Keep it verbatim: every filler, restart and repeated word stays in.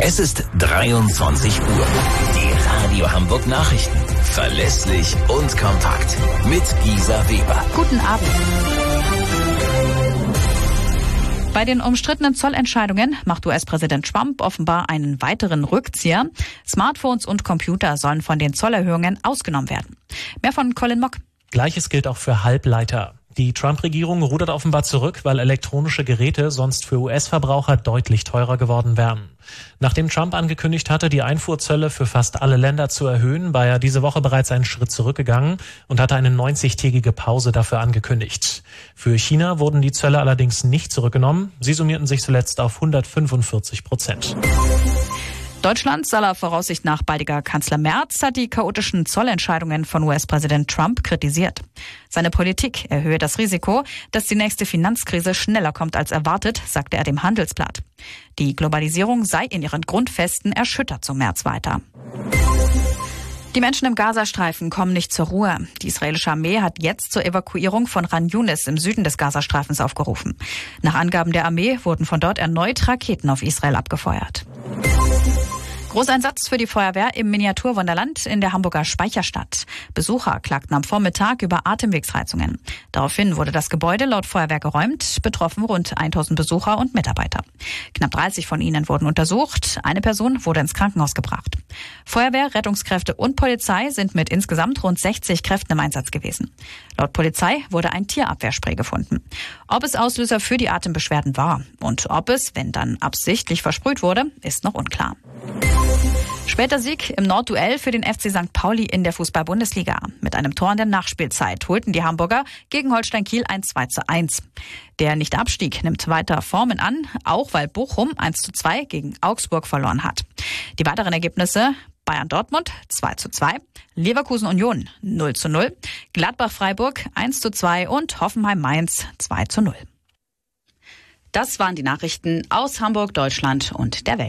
Es ist dreiundzwanzig Uhr. Die Radio Hamburg Nachrichten. Verlässlich und kompakt. Mit Gisa Weber. Guten Abend. Bei den umstrittenen Zollentscheidungen macht U S-Präsident Trump offenbar einen weiteren Rückzieher. Smartphones und Computer sollen von den Zollerhöhungen ausgenommen werden. Mehr von Colin Mock. Gleiches gilt auch für Halbleiter. Die Trump-Regierung rudert offenbar zurück, weil elektronische Geräte sonst für U S-Verbraucher deutlich teurer geworden wären. Nachdem Trump angekündigt hatte, die Einfuhrzölle für fast alle Länder zu erhöhen, war er diese Woche bereits einen Schritt zurückgegangen und hatte eine neunzigtägige Pause dafür angekündigt. Für China wurden die Zölle allerdings nicht zurückgenommen. Sie summierten sich zuletzt auf hundertfünfundvierzig Prozent. Deutschlands aller Voraussicht nach baldiger Kanzler Merz hat die chaotischen Zollentscheidungen von U S-Präsident Trump kritisiert. Seine Politik erhöhe das Risiko, dass die nächste Finanzkrise schneller kommt als erwartet, sagte er dem Handelsblatt. Die Globalisierung sei in ihren Grundfesten erschüttert, so Merz weiter. Die Menschen im Gazastreifen kommen nicht zur Ruhe. Die israelische Armee hat jetzt zur Evakuierung von Ran Yunis im Süden des Gazastreifens aufgerufen. Nach Angaben der Armee wurden von dort erneut Raketen auf Israel abgefeuert. Großeinsatz für die Feuerwehr im Miniaturwunderland in der Hamburger Speicherstadt. Besucher klagten am Vormittag über Atemwegsreizungen. Daraufhin wurde das Gebäude laut Feuerwehr geräumt, betroffen rund tausend Besucher und Mitarbeiter. Knapp dreißig von ihnen wurden untersucht, eine Person wurde ins Krankenhaus gebracht. Feuerwehr, Rettungskräfte und Polizei sind mit insgesamt rund sechzig Kräften im Einsatz gewesen. Laut Polizei wurde ein Tierabwehrspray gefunden. Ob es Auslöser für die Atembeschwerden war und ob es, wenn dann absichtlich versprüht wurde, ist noch unklar. Später Sieg im Nordduell für den F C Sankt Pauli in der Fußball-Bundesliga. Mit einem Tor in der Nachspielzeit holten die Hamburger gegen Holstein Kiel ein zwei zu eins. Der Nicht-Abstieg nimmt weiter Formen an, auch weil Bochum eins zu zwei gegen Augsburg verloren hat. Die weiteren Ergebnisse: Bayern-Dortmund zwei zu zwei, Leverkusen-Union null zu null, Gladbach-Freiburg eins zu zwei und Hoffenheim-Mainz zwei zu null. Das waren die Nachrichten aus Hamburg, Deutschland und der Welt.